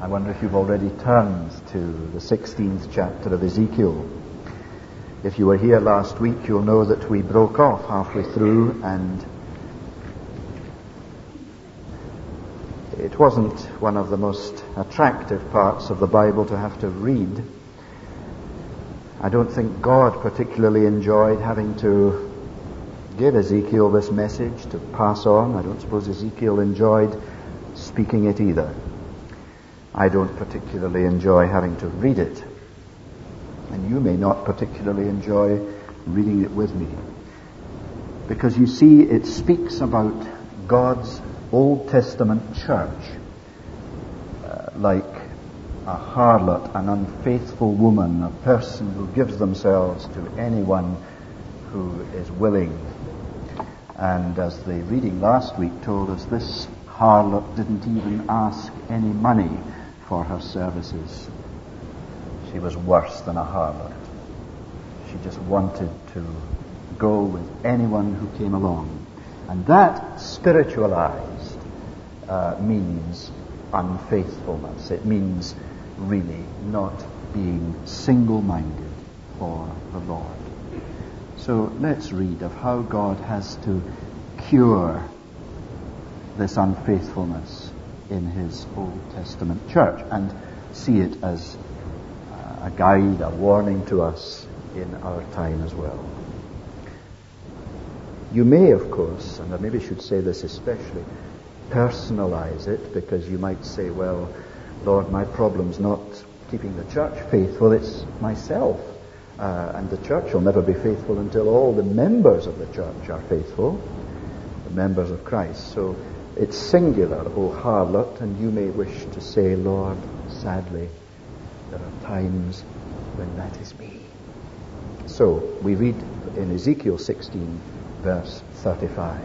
I wonder if you've already turned to the 16th chapter of Ezekiel. If you were here last week, you'll know that we broke off halfway through, and it wasn't one of the most attractive parts of the Bible to have to read. I don't think God particularly enjoyed having to give Ezekiel this message to pass on. I don't suppose Ezekiel enjoyed speaking it either. I don't particularly enjoy having to read it. And you may not particularly enjoy reading it with me. Because you see, it speaks about God's Old Testament church like a harlot, an unfaithful woman, a person who gives themselves to anyone who is willing. And as the reading last week told us, this harlot didn't even ask any money for her services. She was worse than a harlot. She just wanted to go with anyone who came along. And that spiritualized means unfaithfulness. It means really not being single-minded for the Lord. So let's read of how God has to cure this unfaithfulness in His Old Testament church and see it as a guide, a warning to us in our time as well. You may, of course, and I maybe should say this especially, personalize it, because you might say, well, Lord, my problem's not keeping the church faithful, it's myself. And the church will never be faithful until all the members of the church are faithful, the members of Christ. So it's singular, O harlot, and you may wish to say, Lord, sadly, there are times when that is me. So we read in Ezekiel 16, verse 35.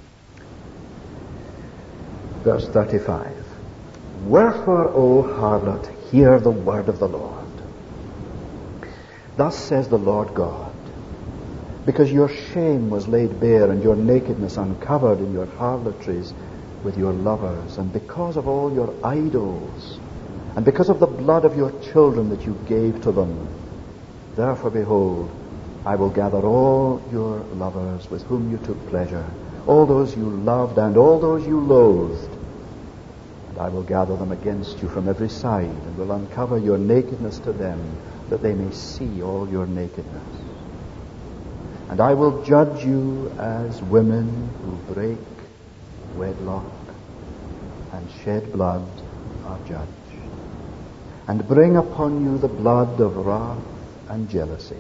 Verse 35. Wherefore, O harlot, hear the word of the Lord. Thus says the Lord God, because your shame was laid bare and your nakedness uncovered in your harlotries with your lovers, and because of all your idols, and because of the blood of your children that you gave to them, therefore, behold, I will gather all your lovers with whom you took pleasure, all those you loved and all those you loathed, and I will gather them against you from every side, and will uncover your nakedness to them, that they may see all your nakedness. And I will judge you as women who break wedlock and shed blood are judged, and bring upon you the blood of wrath and jealousy.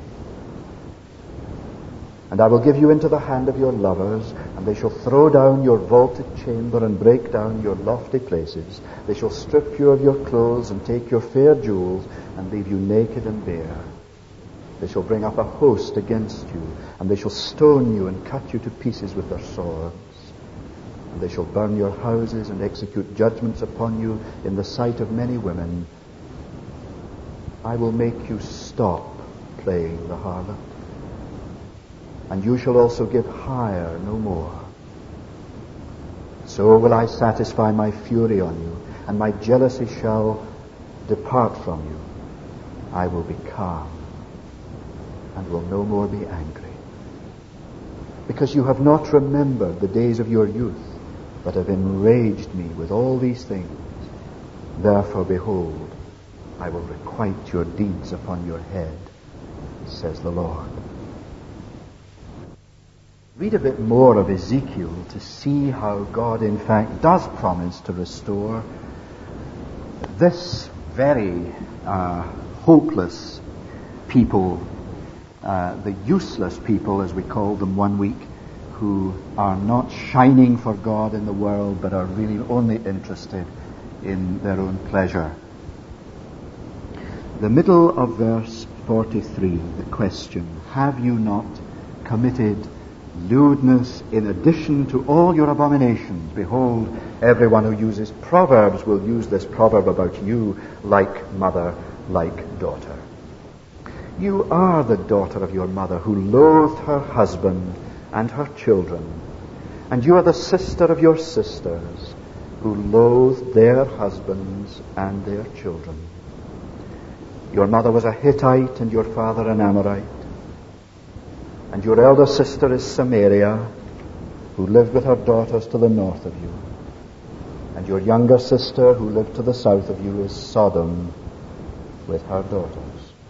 And I will give you into the hand of your lovers, and they shall throw down your vaulted chamber and break down your lofty places. They shall strip you of your clothes and take your fair jewels and leave you naked and bare. They shall bring up a host against you, and they shall stone you and cut you to pieces with their swords. And they shall burn your houses and execute judgments upon you in the sight of many women. I will make you stop playing the harlot, and you shall also give hire no more. So will I satisfy my fury on you, and my jealousy shall depart from you. I will be calm, and will no more be angry. Because you have not remembered the days of your youth, but have enraged me with all these things. Therefore, behold, I will requite your deeds upon your head, says the Lord. Read a bit more of Ezekiel to see how God, in fact, does promise to restore this very hopeless people, the useless people, as we called them one week, who are not shining for God in the world, but are really only interested in their own pleasure. The middle of verse 43, the question, have you not committed lewdness in addition to all your abominations? Behold, everyone who uses proverbs will use this proverb about you, like mother, like daughter. You are the daughter of your mother, who loathed her husband and her children, and you are the sister of your sisters, who loathed their husbands and their children. Your mother was a Hittite and your father an Amorite. And your elder sister is Samaria, who lived with her daughters to the north of you. And your younger sister, who lived to the south of you, is Sodom with her daughters.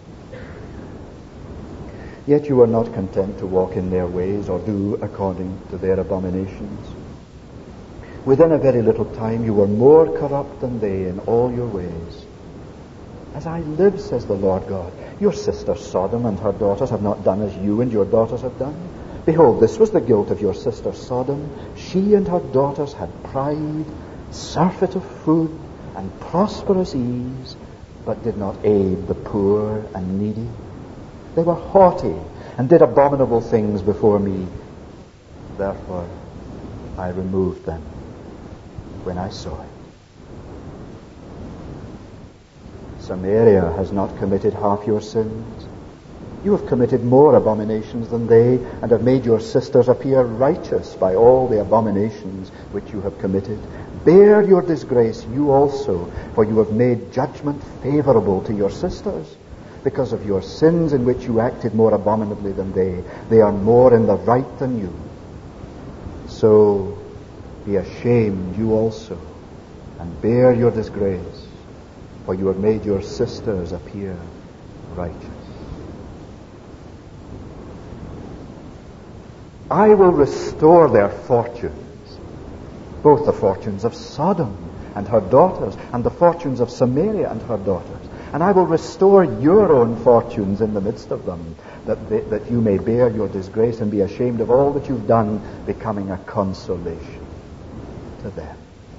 Yet you were not content to walk in their ways or do according to their abominations. Within a very little time you were more corrupt than they in all your ways. As I live, says the Lord God, your sister Sodom and her daughters have not done as you and your daughters have done. Behold, this was the guilt of your sister Sodom. She and her daughters had pride, surfeit of food, and prosperous ease, but did not aid the poor and needy. They were haughty and did abominable things before me. Therefore, I removed them when I saw it. Samaria has not committed half your sins. You have committed more abominations than they, and have made your sisters appear righteous by all the abominations which you have committed. Bear your disgrace, you also, for you have made judgment favorable to your sisters. Because of your sins in which you acted more abominably than they are more in the right than you. So be ashamed, you also, and bear your disgrace, for you have made your sisters appear righteous. I will restore their fortunes, both the fortunes of Sodom and her daughters, and the fortunes of Samaria and her daughters. And I will restore your own fortunes in the midst of them, that you may bear your disgrace and be ashamed of all that you've done, becoming a consolation to them.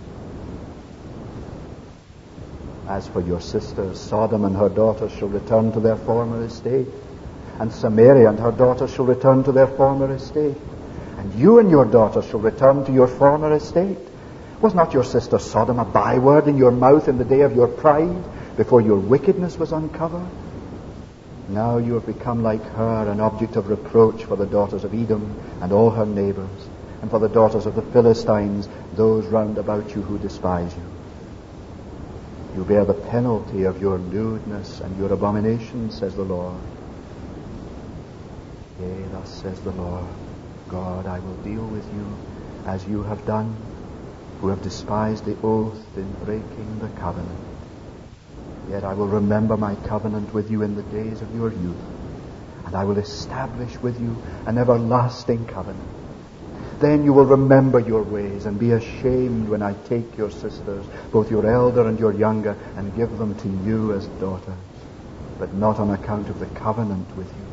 As for your sisters, Sodom and her daughters shall return to their former estate, and Samaria and her daughters shall return to their former estate, and you and your daughters shall return to your former estate. Was not your sister Sodom a byword in your mouth in the day of your pride, before your wickedness was uncovered? Now you have become like her, an object of reproach for the daughters of Edom and all her neighbors, and for the daughters of the Philistines, those round about you who despise you. You bear the penalty of your lewdness and your abominations, says the Lord. Yea, thus says the Lord God, I will deal with you as you have done, who have despised the oath in breaking the covenant. Yet I will remember my covenant with you in the days of your youth, and I will establish with you an everlasting covenant. Then you will remember your ways and be ashamed when I take your sisters, both your elder and your younger, and give them to you as daughters, but not on account of the covenant with you.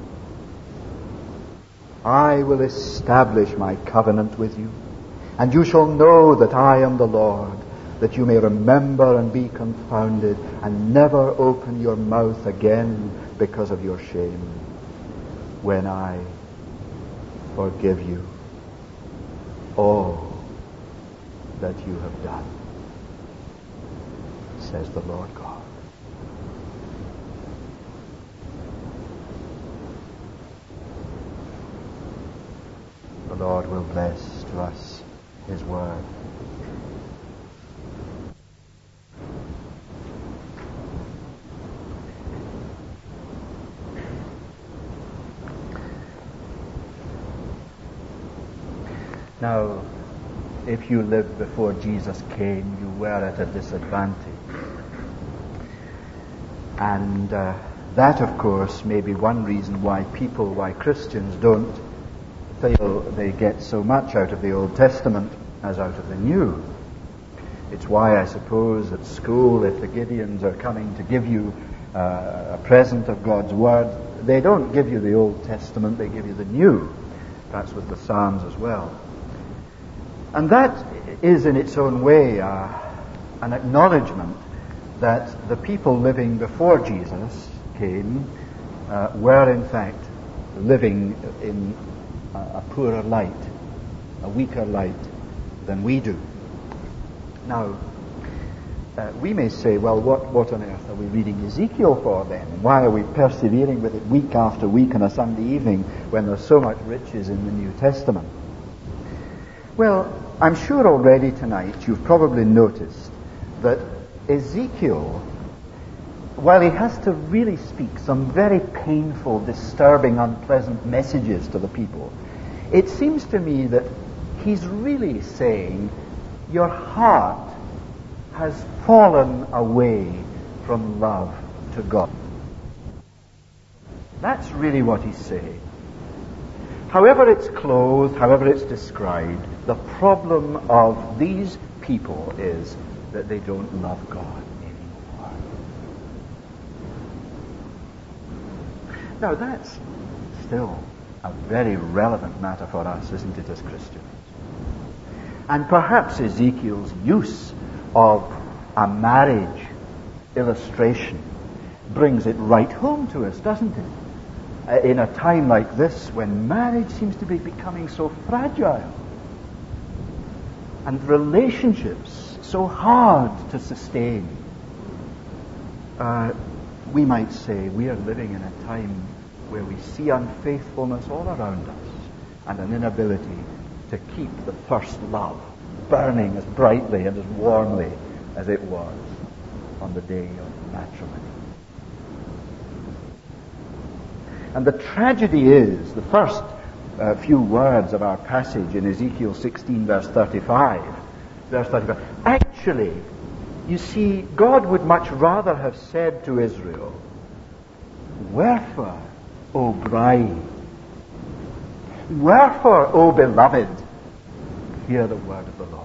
I will establish my covenant with you, and you shall know that I am the Lord, that you may remember and be confounded, and never open your mouth again because of your shame, when I forgive you all that you have done, says the Lord God. The Lord will bless to us His word. Now, if you lived before Jesus came, you were at a disadvantage. And that, of course, may be one reason why Christians don't feel they get so much out of the Old Testament as out of the New. It's why, I suppose, at school, if the Gideons are coming to give you a present of God's Word, they don't give you the Old Testament, they give you the New. That's with the Psalms as well. And that is in its own way an acknowledgement that the people living before Jesus came were in fact living in a poorer light, a weaker light than we do. Now, we may say, well, what on earth are we reading Ezekiel for then? Why are we persevering with it week after week on a Sunday evening when there's so much riches in the New Testament? Well, I'm sure already tonight you've probably noticed that Ezekiel, while he has to really speak some very painful, disturbing, unpleasant messages to the people, it seems to me that he's really saying, your heart has fallen away from love to God. That's really what he's saying. However it's clothed, however it's described, the problem of these people is that they don't love God anymore. Now that's still a very relevant matter for us, isn't it, as Christians? And perhaps Ezekiel's use of a marriage illustration brings it right home to us, doesn't it? In a time like this, when marriage seems to be becoming so fragile and relationships so hard to sustain, we might say we are living in a time where we see unfaithfulness all around us and an inability to keep the first love burning as brightly and as warmly as it was on the day of matrimony. And the tragedy is, the first few words of our passage in Ezekiel 16, verse 35. Actually, you see, God would much rather have said to Israel, wherefore, O bride, wherefore, O beloved, hear the word of the Lord.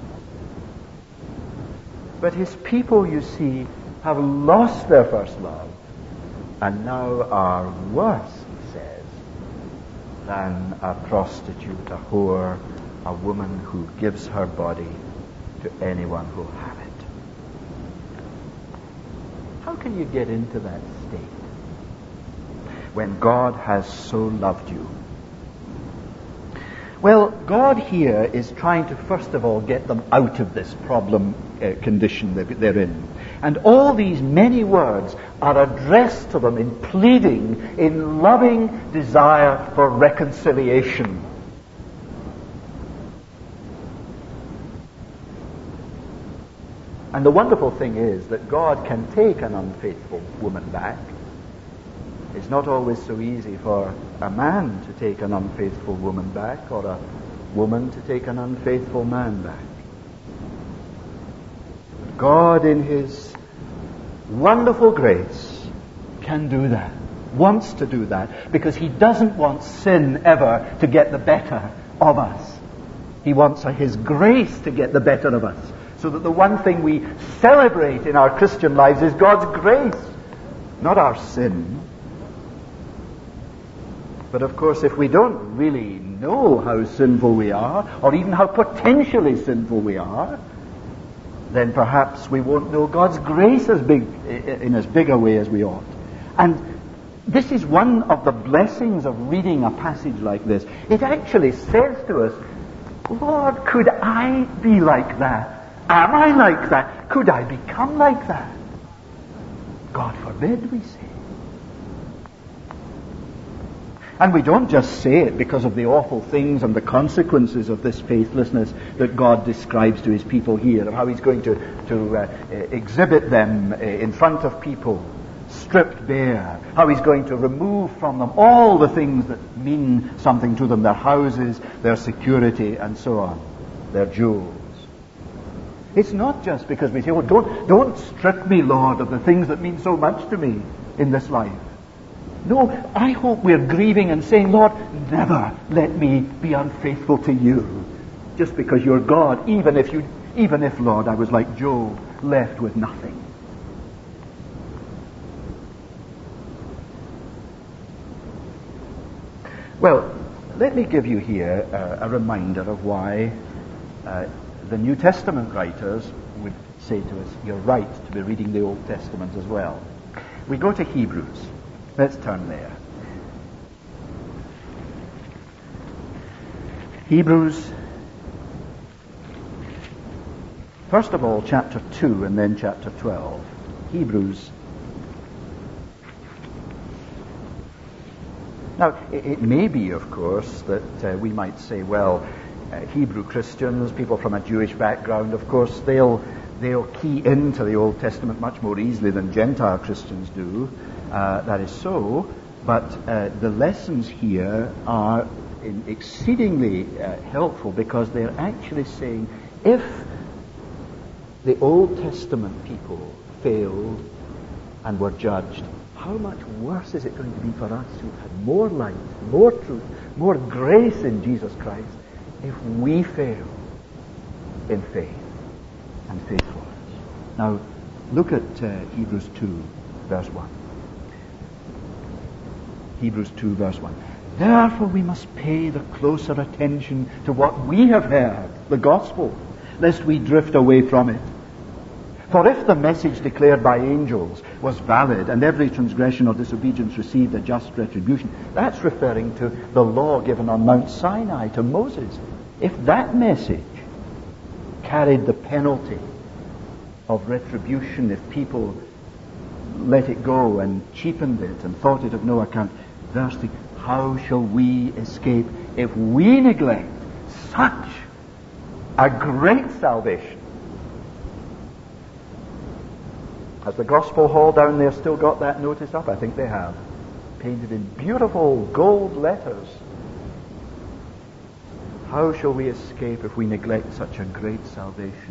But his people, you see, have lost their first love, and now are worse, he says, than a prostitute, a whore, a woman who gives her body to anyone who will have it. How can you get into that state when God has so loved you? Well, God here is trying to first of all get them out of this problem condition that they're in. And all these many words are addressed to them in pleading, in loving desire for reconciliation. And the wonderful thing is that God can take an unfaithful woman back. It's not always so easy for a man to take an unfaithful woman back, or a woman to take an unfaithful man back. God, in his wonderful grace, can do that, wants to do that, because he doesn't want sin ever to get the better of us. He wants his grace to get the better of us, so that the one thing we celebrate in our Christian lives is God's grace, not our sin. But of course, if we don't really know how sinful we are, or even how potentially sinful we are, then perhaps we won't know God's grace in as big a way as we ought. And this is one of the blessings of reading a passage like this. It actually says to us, Lord, could I be like that? Am I like that? Could I become like that? God forbid, we say. And we don't just say it because of the awful things and the consequences of this faithlessness that God describes to his people here, of how he's going to exhibit them in front of people, stripped bare, how he's going to remove from them all the things that mean something to them, their houses, their security, and so on, their jewels. It's not just because we say, oh, don't strip me, Lord, of the things that mean so much to me in this life. No, I hope we're grieving and saying, Lord, never let me be unfaithful to you, just because you're God, even if, Lord, I was like Job, left with nothing. Well, let me give you here a reminder of why the New Testament writers would say to us, you're right to be reading the Old Testament as well. We go to Hebrews. Let's turn there. Hebrews, first of all, chapter 2 and then chapter 12. Hebrews. Now, it may be, of course, that we might say, well, Hebrew Christians, people from a Jewish background, of course, they'll key into the Old Testament much more easily than Gentile Christians do. That is so. But the lessons here are exceedingly helpful, because they're actually saying, if the Old Testament people failed and were judged, how much worse is it going to be for us who had more light, more truth, more grace in Jesus Christ, if we fail in faith and faithfulness? Now, look at Hebrews 2, verse 1. Hebrews 2, verse 1. Therefore we must pay the closer attention to what we have heard, the gospel, lest we drift away from it. For if the message declared by angels was valid, and every transgression or disobedience received a just retribution, that's referring to the law given on Mount Sinai to Moses. If that message carried the penalty of retribution, if people let it go and cheapened it and thought it of no account, verse 3, how shall we escape if we neglect such a great salvation? Has the Gospel Hall down there still got that notice up? I think they have. Painted in beautiful gold letters. How shall we escape if we neglect such a great salvation?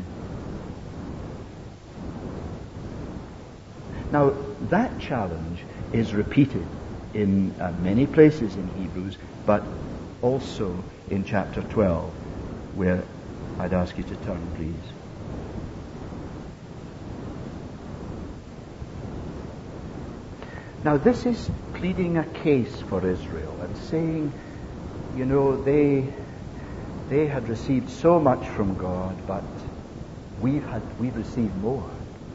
Now, that challenge is repeated in many places in Hebrews, but also in chapter 12, where I'd ask you to turn, please. Now, this is pleading a case for Israel and saying, you know, they had received so much from God, but we've received more.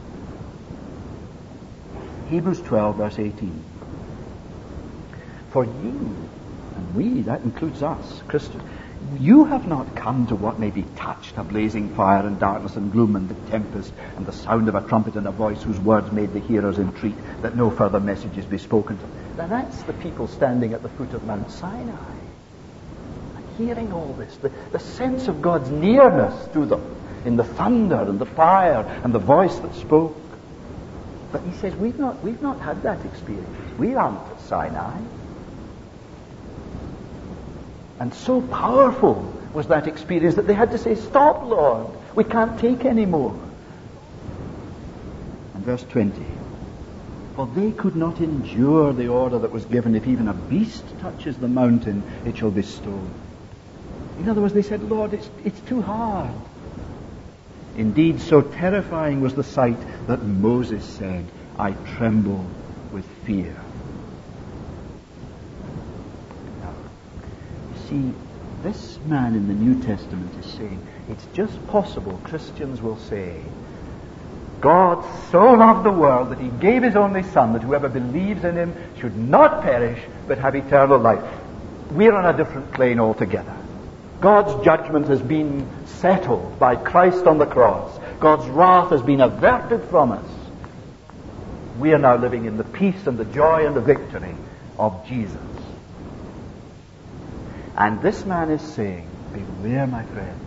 Hebrews 12, verse 18. For ye, and we, that includes us, Christians, you have not come to what may be touched, a blazing fire and darkness and gloom and the tempest and the sound of a trumpet and a voice whose words made the hearers entreat that no further messages be spoken to them. Now that's the people standing at the foot of Mount Sinai and hearing all this, the sense of God's nearness to them in the thunder and the fire and the voice that spoke. But he says, we've not had that experience. We aren't at Sinai. And so powerful was that experience that they had to say, stop, Lord, we can't take any more. And verse 20, for they could not endure the order that was given, if even a beast touches the mountain, it shall be stoned. In other words, they said, Lord, it's too hard. Indeed, so terrifying was the sight that Moses said, I tremble with fear. See, this man in the New Testament is saying, it's just possible Christians will say, God so loved the world that he gave his only Son, that whoever believes in him should not perish, but have eternal life. We're on a different plane altogether. God's judgment has been settled by Christ on the cross. God's wrath has been averted from us. We are now living in the peace and the joy and the victory of Jesus. And this man is saying, beware, my friends,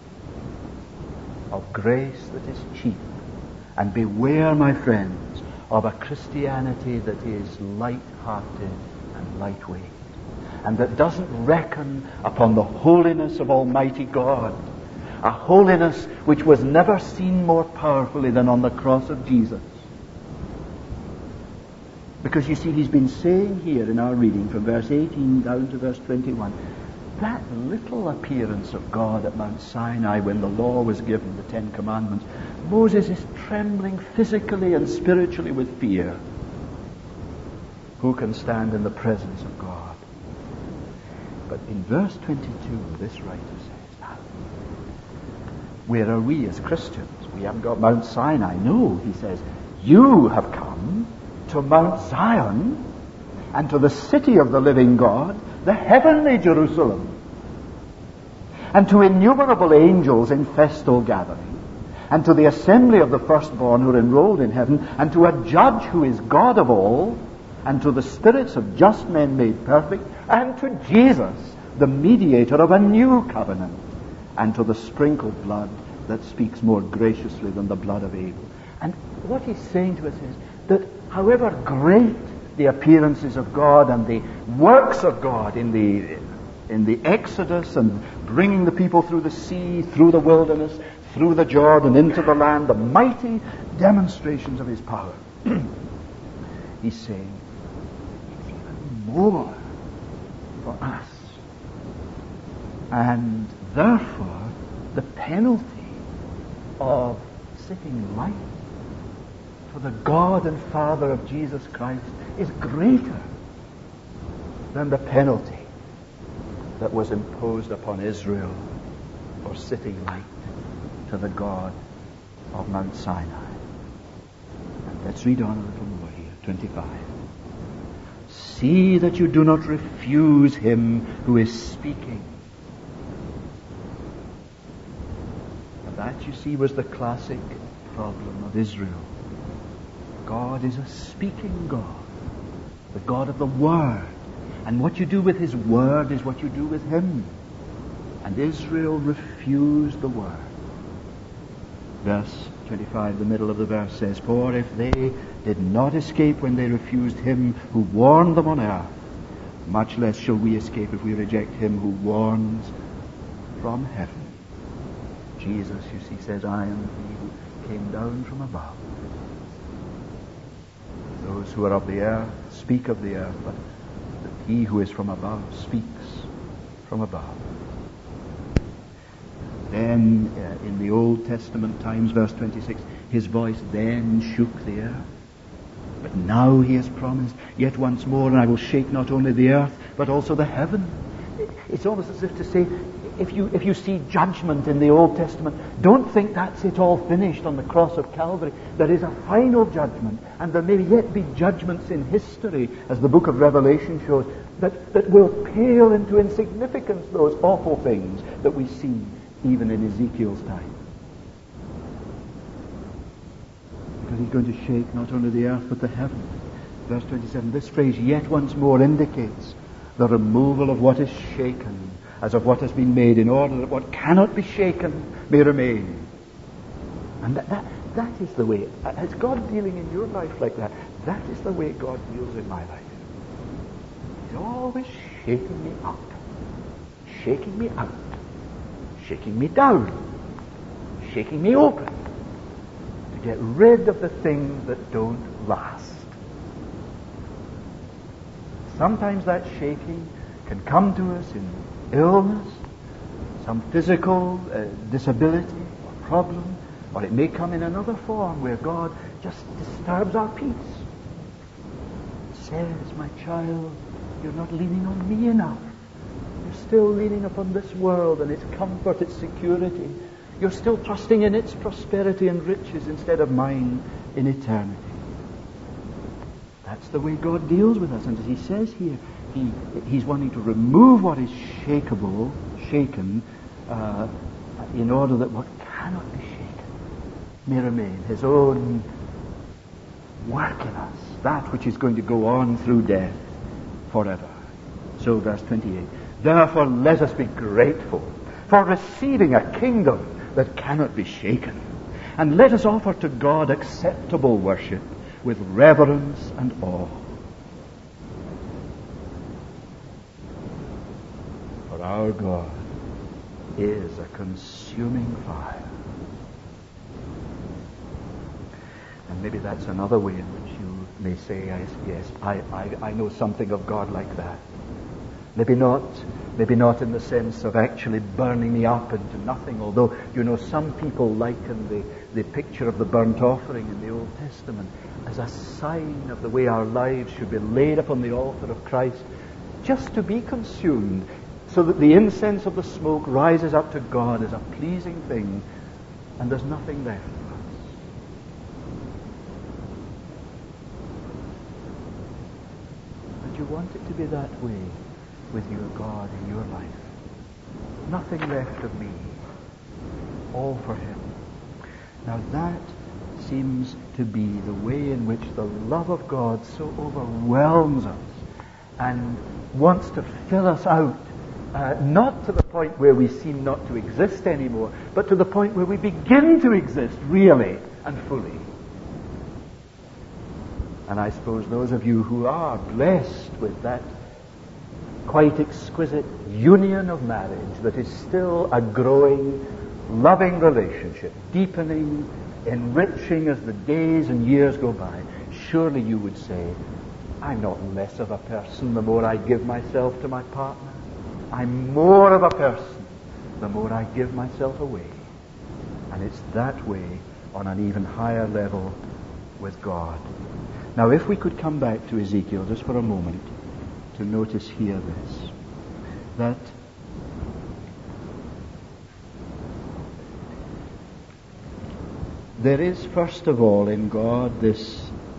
of grace that is cheap. And beware, my friends, of a Christianity that is light-hearted and lightweight, and that doesn't reckon upon the holiness of Almighty God, a holiness which was never seen more powerfully than on the cross of Jesus. Because you see, he's been saying here in our reading from verse 18 down to verse 21, that little appearance of God at Mount Sinai when the law was given, the Ten Commandments, Moses is trembling physically and spiritually with fear. Who can stand in the presence of God? But in verse 22, this writer says, now, where are we as Christians? We haven't got Mount Sinai. No, he says, you have come to Mount Zion and to the city of the living God, the heavenly Jerusalem, and to innumerable angels in festal gathering, and to the assembly of the firstborn who are enrolled in heaven, and to a judge who is God of all, and to the spirits of just men made perfect, and to Jesus, the mediator of a new covenant, and to the sprinkled blood that speaks more graciously than the blood of Abel. And what he's saying to us is that however great the appearances of God and the works of God in the Exodus and bringing the people through the sea, through the wilderness, through the Jordan, into the land, the mighty demonstrations of his power, he's saying it's even more for us. And therefore, the penalty of sitting light for the God and Father of Jesus Christ is greater than the penalty that was imposed upon Israel for sitting light to the God of Mount Sinai. And let's read on a little more here, 25. See that you do not refuse him who is speaking. And that, you see, was the classic problem of Israel. God is a speaking God, the God of the Word. And what you do with his Word is what you do with him. And Israel refused the Word. Verse 25, the middle of the verse says, for if they did not escape when they refused him who warned them on earth, much less shall we escape if we reject him who warns from heaven. Jesus, you see, says, I am he who came down from above. Those who are of the earth speak of the earth, but he who is from above speaks from above. Then, in the Old Testament times, verse 26, his voice then shook the earth. But now he has promised, yet once more, and I will shake not only the earth, but also the heaven. It's almost as if to say, if you see judgment in the Old Testament, don't think that's it all finished on the cross of Calvary. There is a final judgment, and there may yet be judgments in history, as the book of Revelation shows, that will pale into insignificance those awful things that we see even in Ezekiel's time. Because he's going to shake not only the earth but the heaven. Verse 27, this phrase, yet once more, indicates the removal of what is shaken as of what has been made, in order that what cannot be shaken may remain. And that is the way. Is God dealing in your life like that? That is the way God deals in my life. He's always shaking me up, shaking me out, shaking me down, shaking me open, to get rid of the things that don't last. Sometimes that shaking can come to us in illness, some physical disability or problem, or it may come in another form where God just disturbs our peace. Says, my child, you're not leaning on me enough. You're still leaning upon this world and its comfort, its security. You're still trusting in its prosperity and riches instead of mine in eternity. That's the way God deals with us. And as he says here, he's wanting to remove what is shaken, in order that what cannot be shaken may remain. His own work in us, that which is going to go on through death forever. So verse 28, therefore let us be grateful for receiving a kingdom that cannot be shaken. And let us offer to God acceptable worship with reverence and awe. For our God is a consuming fire. And maybe that's another way in which you may say, yes, I know something of God like that. Maybe not in the sense of actually burning me up into nothing, although, some people liken the picture of the burnt offering in the Old Testament as a sign of the way our lives should be laid upon the altar of Christ, just to be consumed, so that the incense of the smoke rises up to God as a pleasing thing, and there's nothing left for us. And you want it to be that way with your God in your life. Nothing left of me, all for him. Now that seems to be the way in which the love of God so overwhelms us and wants to fill us out Not to the point where we seem not to exist anymore, but to the point where we begin to exist really and fully. And I suppose those of you who are blessed with that quite exquisite union of marriage that is still a growing, loving relationship, deepening, enriching as the days and years go by, surely you would say, I'm not less of a person the more I give myself to my partner. I'm more of a person the more I give myself away. And it's that way on an even higher level with God. Now, if we could come back to Ezekiel just for a moment to notice here this, that there is, first of all, in God this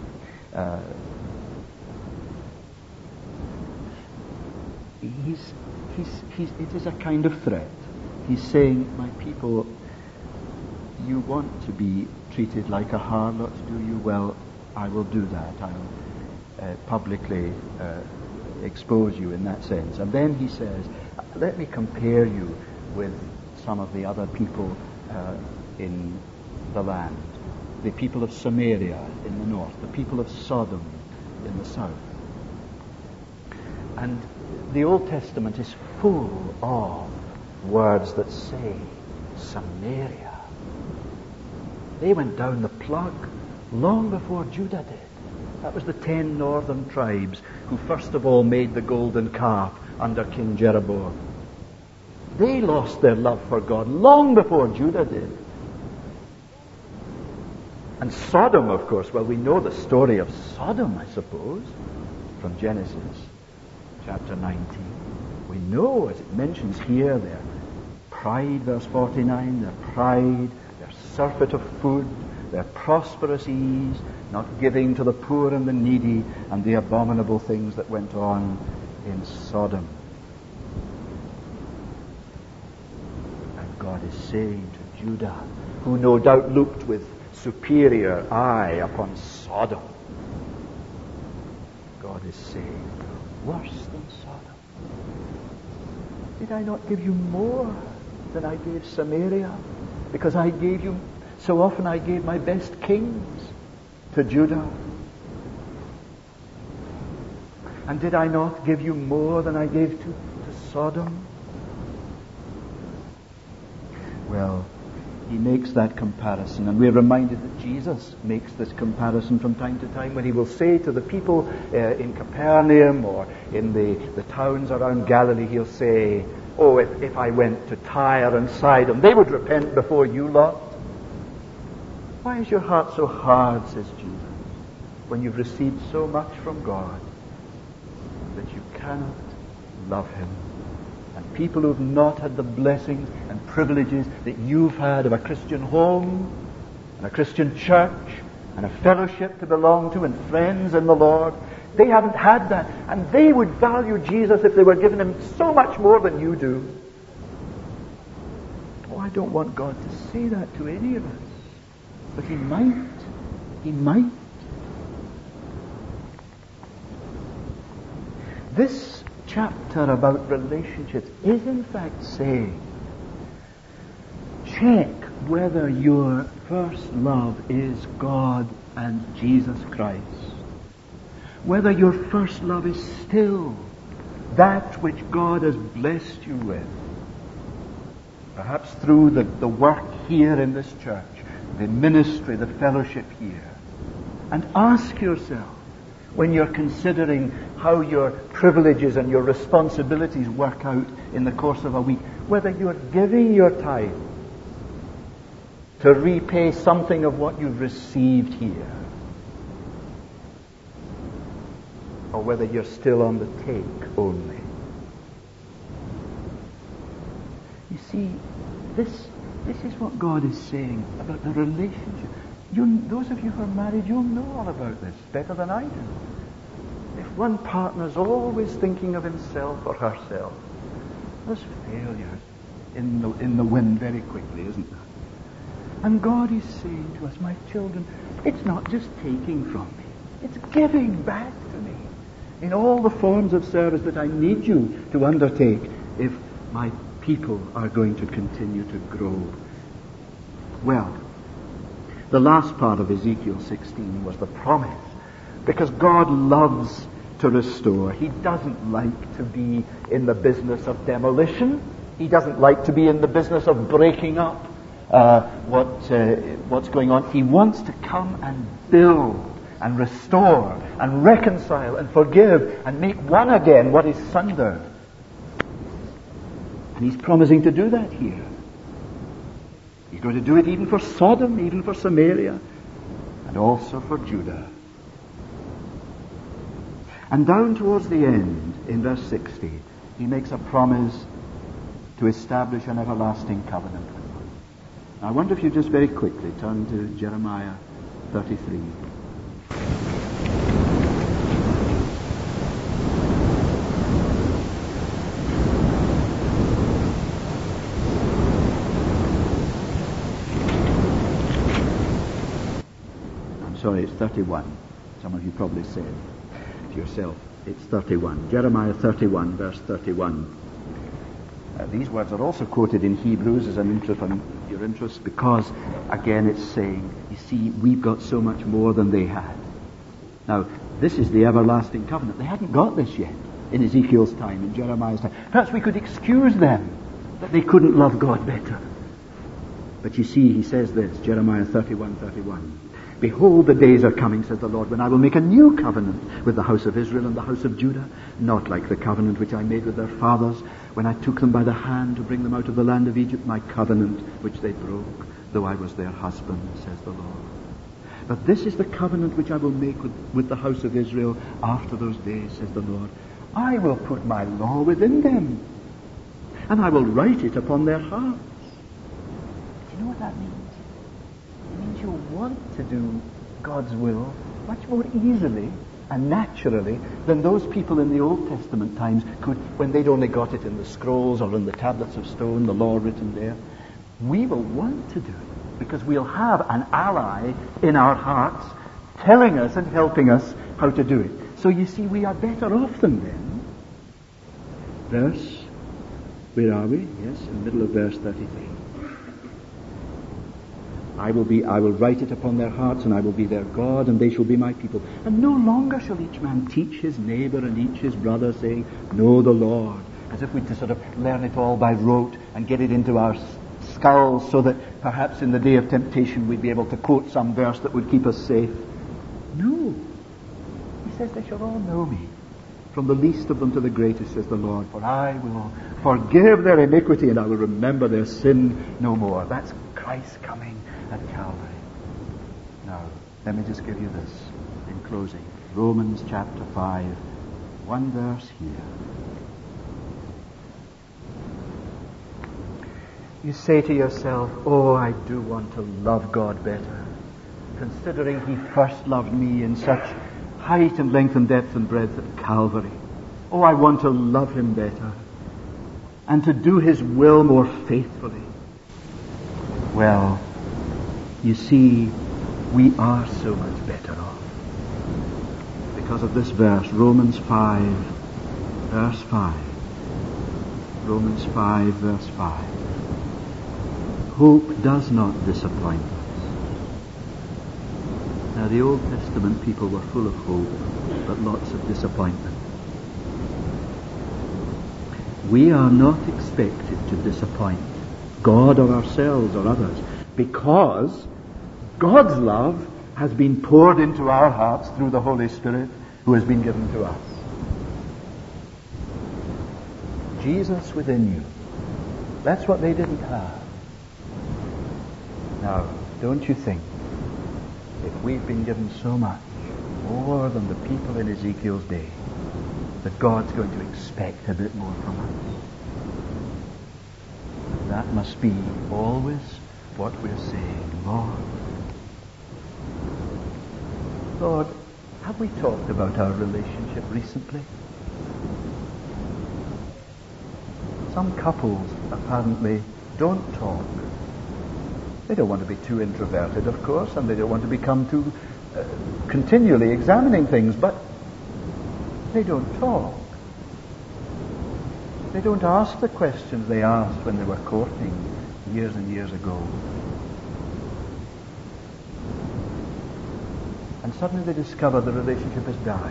it is a kind of threat. He's saying, my people, you want to be treated like a harlot, do you? Well, I will do that. I'll publicly expose you in that sense. And then he says, let me compare you with some of the other people in the land. The people of Samaria in the north, the people of Sodom in the south. And the Old Testament is full of words that say Samaria. They went down the plug long before Judah did. That was the 10 northern tribes who first of all made the golden calf under King Jeroboam. They lost their love for God long before Judah did. And Sodom, of course, well, we know the story of Sodom, I suppose, from Genesis chapter 19. We know, as it mentions here, their pride, verse 49, their pride, their surfeit of food, their prosperous ease, not giving to the poor and the needy, and the abominable things that went on in Sodom. And God is saying to Judah, who no doubt looked with superior eye upon Sodom, God is saying, worse than Sodom. Did I not give you more than I gave Samaria? Because I gave you, so often I gave my best kings to Judah. And did I not give you more than I gave to Sodom? Well, he makes that comparison, and we're reminded that Jesus makes this comparison from time to time when he will say to the people in Capernaum or in the towns around Galilee, he'll say, oh, if I went to Tyre and Sidon, they would repent before you lot. Why is your heart so hard, says Jesus, when you've received so much from God that you cannot love him? And people who've not had the blessings and privileges that you've had of a Christian home, and a Christian church, and a fellowship to belong to, and friends in the Lord, they haven't had that. And they would value Jesus if they were given him so much more than you do. Oh, I don't want God to say that to any of us. But he might. He might. This chapter about relationships is in fact saying, check whether your first love is God and Jesus Christ. Whether your first love is still that which God has blessed you with. Perhaps through the work here in this church, the ministry, the fellowship here. And ask yourself, when you're considering how your privileges and your responsibilities work out in the course of a week, whether you're giving your time to repay something of what you've received here, or whether you're still on the take only. You see, this is what God is saying about the relationship. Those of you who are married, you'll know all about this better than I do. If one partner's always thinking of himself or herself, there's failure in the wind very quickly, isn't there? And God is saying to us, my children, it's not just taking from me, it's giving back to me in all the forms of service that I need you to undertake if My people are going to continue to grow. Well, the last part of Ezekiel 16 was the promise. Because God loves to restore. He doesn't like to be in the business of demolition. He doesn't like to be in the business of breaking up what's going on. He wants to come and build and restore and reconcile and forgive and make one again what is sundered. And He's promising to do that here. He's going to do it even for Sodom, even for Samaria, and also for Judah. And down towards the end, in verse 60, He makes a promise to establish an everlasting covenant with them. Now, I wonder if you just very quickly turn to Jeremiah 33. I'm sorry, it's 31. Some of you probably said to yourself, it's 31. Jeremiah 31, verse 31. These words are also quoted in Hebrews as an interest on your interest, because, again, it's saying, you see, we've got so much more than they had. Now, this is the everlasting covenant. They hadn't got this yet in Ezekiel's time, in Jeremiah's time. Perhaps we could excuse them that they couldn't love God better. But you see, he says this, Jeremiah 31:31. Behold, the days are coming, says the Lord, when I will make a new covenant with the house of Israel and the house of Judah, not like the covenant which I made with their fathers when I took them by the hand to bring them out of the land of Egypt, my covenant which they broke, though I was their husband, says the Lord. But this is the covenant which I will make with the house of Israel after those days, says the Lord. I will put my law within them, and I will write it upon their hearts. Do you know what that means? It means you'll want to do God's will much more easily and naturally than those people in the Old Testament times could, when they'd only got it in the scrolls or in the tablets of stone, the law written there. We will want to do it because we'll have an ally in our hearts telling us and helping us how to do it. So you see, we are better off than them. Where are we? Yes, in the middle of verse 33. I will write it upon their hearts, and I will be their God, and they shall be my people. And no longer shall each man teach his neighbor and each his brother, saying, know the Lord, as if we'd to sort of learn it all by rote and get it into our skulls so that perhaps in the day of temptation we'd be able to quote some verse that would keep us safe. No. He says, they shall all know me, from the least of them to the greatest, says the Lord, for I will forgive their iniquity and I will remember their sin no more. That's Christ coming at Calvary. Now, let me just give you this in closing. Romans chapter 5, one verse here. You say to yourself, oh, I do want to love God better, considering He first loved me in such height and length and depth and breadth at Calvary. Oh, I want to love Him better and to do His will more faithfully. Well, you see, we are so much better off because of this verse, Romans 5, verse 5. Romans 5, verse 5. Hope does not disappoint us. Now, the Old Testament people were full of hope, but lots of disappointment. We are not expected to disappoint God or ourselves or others, because God's love has been poured into our hearts through the Holy Spirit who has been given to us. Jesus within you. That's what they didn't have. Now, don't you think, if we've been given so much, more than the people in Ezekiel's day, that God's going to expect a bit more from us? That must be always what we're saying. Lord, have we talked about our relationship recently? Some couples apparently don't talk. They don't want to be too introverted, of course, and they don't want to become too continually examining things, but they don't talk. They don't ask the questions they asked when they were courting years and years ago. And suddenly they discover the relationship has died.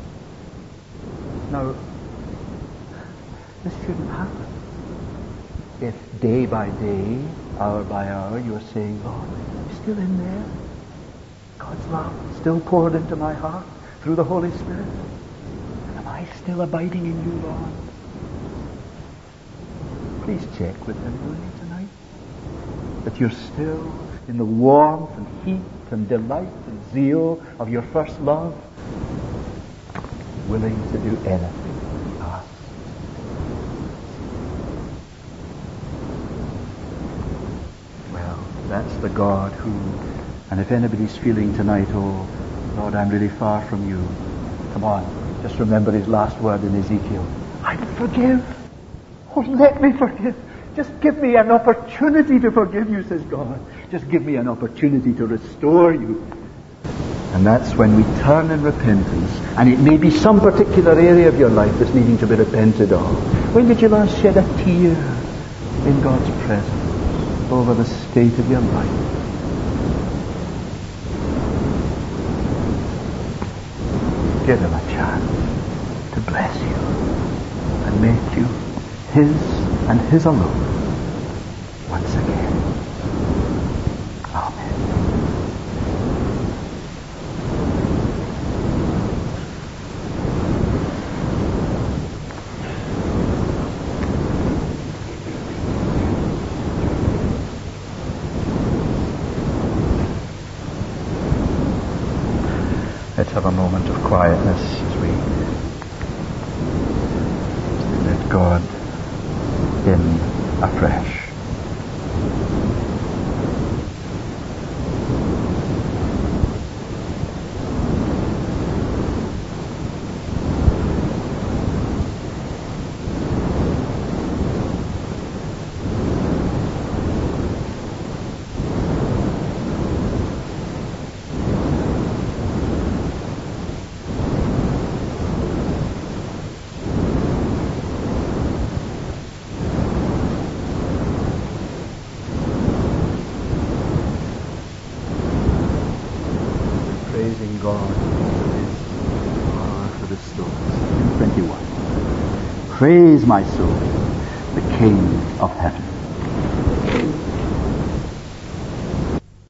Now, this shouldn't happen. If day by day, hour by hour, you're saying, Lord, you're still in there. God's love still poured into my heart through the Holy Spirit. Am I still abiding in you, Lord? Please check with Him, will you, tonight? That you're still in the warmth and heat and delight and zeal of your first love, willing to do anything He asks. Well, that's the God who, and if anybody's feeling tonight, oh, Lord, I'm really far from you, come on, just remember His last word in Ezekiel. I will forgive. Oh, let me forgive. Just give me an opportunity to forgive you, says God. Just give me an opportunity to restore you. And that's when we turn in repentance. And it may be some particular area of your life that's needing to be repented of. When did you last shed a tear in God's presence over the state of your life? Give Him a chance to bless you and make you His and His alone once again. Amen. Let's have a moment of quietness as we let God in afresh. Praising God for the stones. 21. Praise my soul, the King of heaven.